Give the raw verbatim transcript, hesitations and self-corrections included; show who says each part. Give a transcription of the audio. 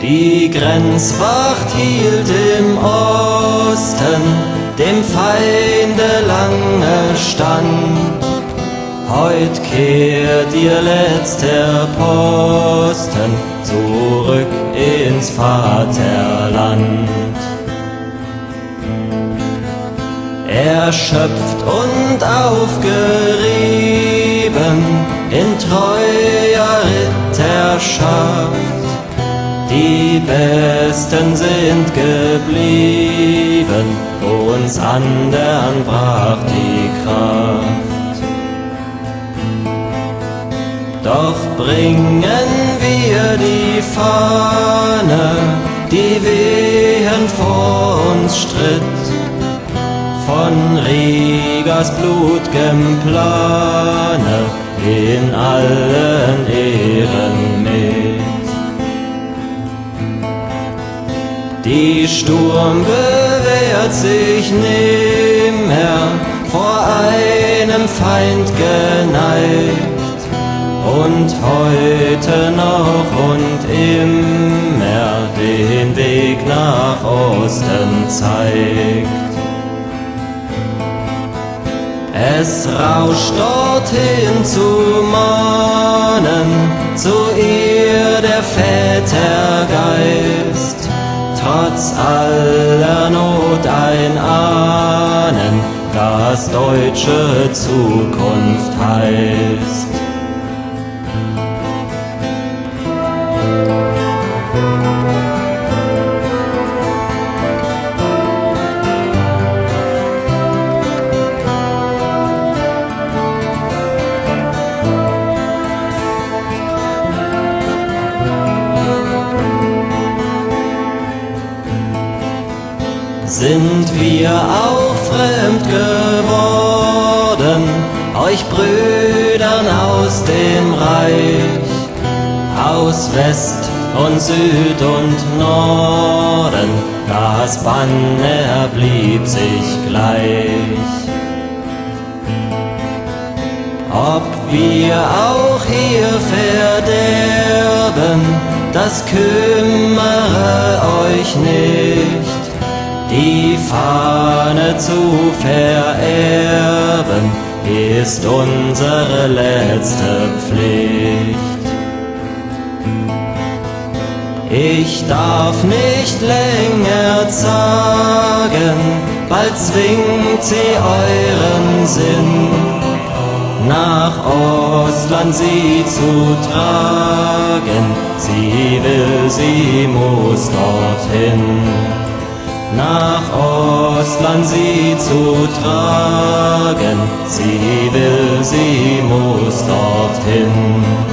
Speaker 1: Die Grenzwacht hielt im Osten dem Feinde lange stand. Heut kehrt ihr letzter Posten zurück ins Vaterland. Erschöpft und aufgerieben in treuer Ritterschaft, die Besten sind geblieben, uns andern brach die Kraft. Doch bringen wir die Fahne, die wehend vor uns stritt, von Riegers blut'gem Plane in allen Ehren mit. Die Sturm bewährt sich nimmer, vor einem Feind geneigt, und heute noch und immer den Weg nach Osten zeigt. Es rauscht dorthin zu mahnen, zu ihr der Väter Geist, trotz aller Not ein Ahnen, das deutsche Zukunft heißt. Sind wir auch fremd geworden, euch Brüdern aus dem Reich, aus West und Süd und Norden, das Banner blieb sich gleich. Ob wir auch hier verderben, das kümmere euch nicht, die Fahne zu vererben ist unsere letzte Pflicht. Ich darf nicht länger zagen, bald zwingt sie euren Sinn, nach Ostland sie zu tragen. Sie will, sie muss dorthin. Nach Ostland sie zu tragen, sie will, sie muss dorthin.